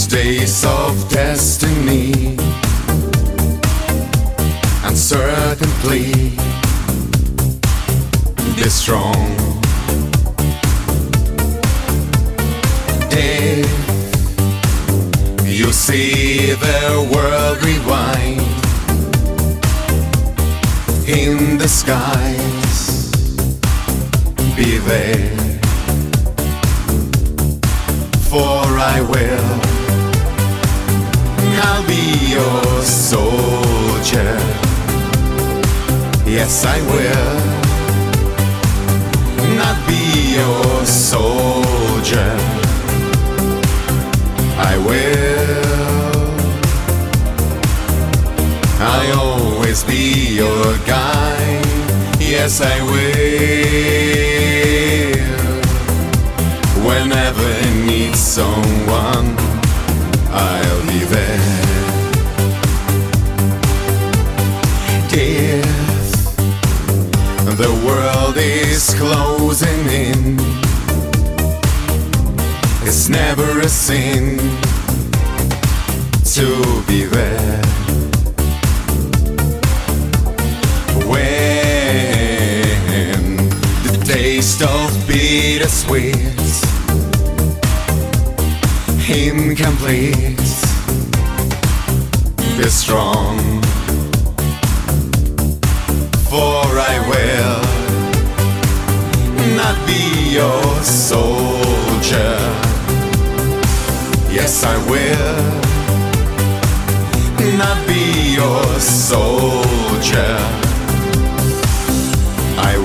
days of destiny, uncertainly be strong. If you see the world rewind in the skies, be there, for I will. I'll be your soldier. Yes, I will. Not be your soldier. I will. I'll always be your guide. Yes, I will. Whenever I need someone, I'll be there. If the world is closing in, it's never a sin to be there. When the taste of bittersweet, incomplete, be strong, for I will not be your soldier. Yes, I will not be your soldier. I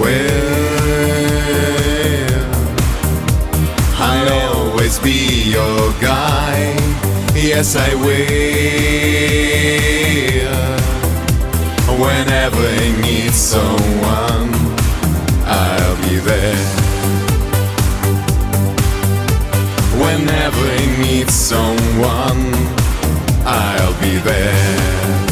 will. I'll always be your guide. Yes, I will. Whenever I need someone, I'll be there. Whenever I need someone, I'll be there.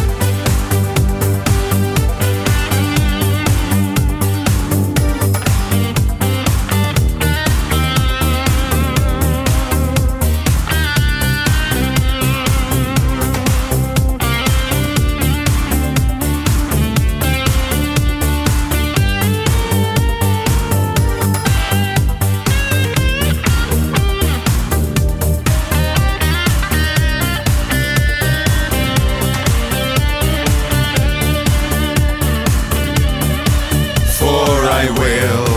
I will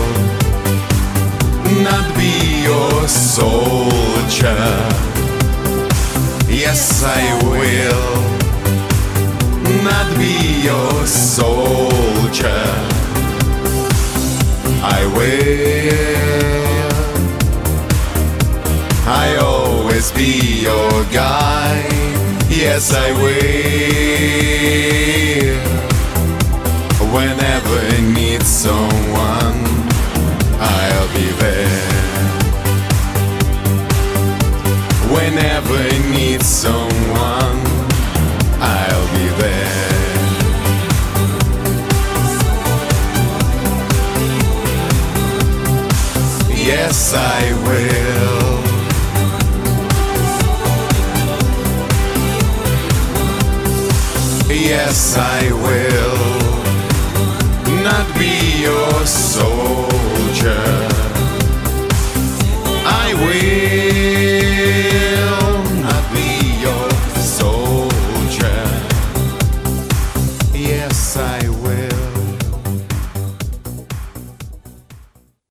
not be your soldier. Yes, I will not be your soldier. I will. I always be your guide. Yes, I will. Whenever I need someone, I'll be there. Whenever I need someone, I'll be there. Yes, I will. Yes, I will not be your soldier. I will not be your soldier. Yes, I will.